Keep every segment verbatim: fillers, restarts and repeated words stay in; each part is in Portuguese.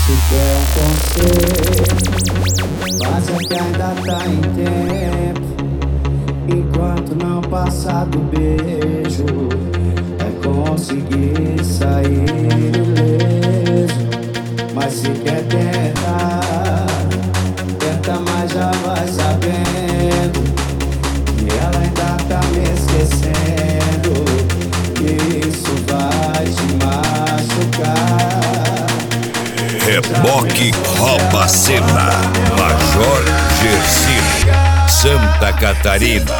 Se quer um conselho, faça que ainda tá em tempo. Enquanto não passar do beijo, é conseguir sair ileso. Mas se quer tentar, tenta, mas já vai sabendo que ela ainda tá me esquecendo. Isso vai te machucar. Reboque Rouba Cena, Major Gersino, Santa Catarina.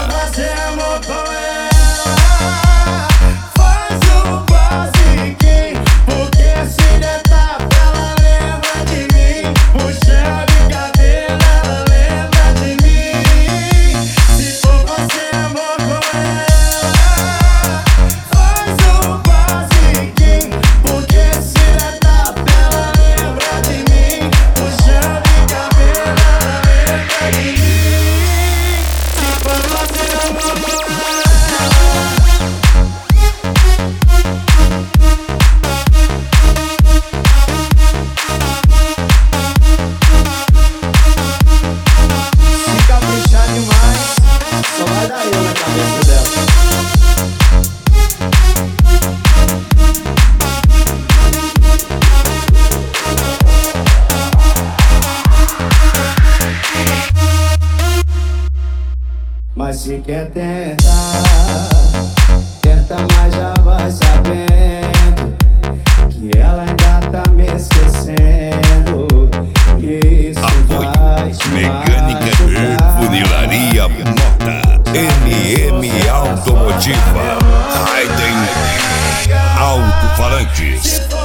Mas se quer tentar, tenta, mas já vai sabendo que ela ainda tá me esquecendo. Isso vai te Mecânica e Funilaria Mota, M M Automotiva, Raiden Alto-Falantes.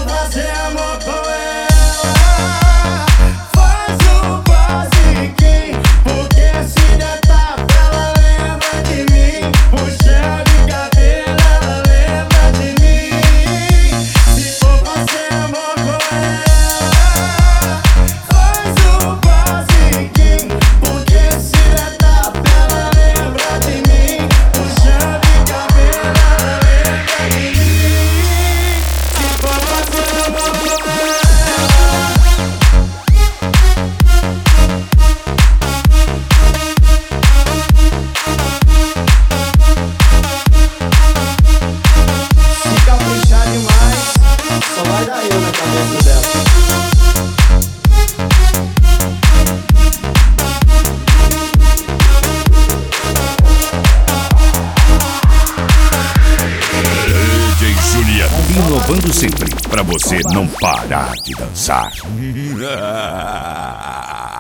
Inovando sempre, pra você não parar de dançar.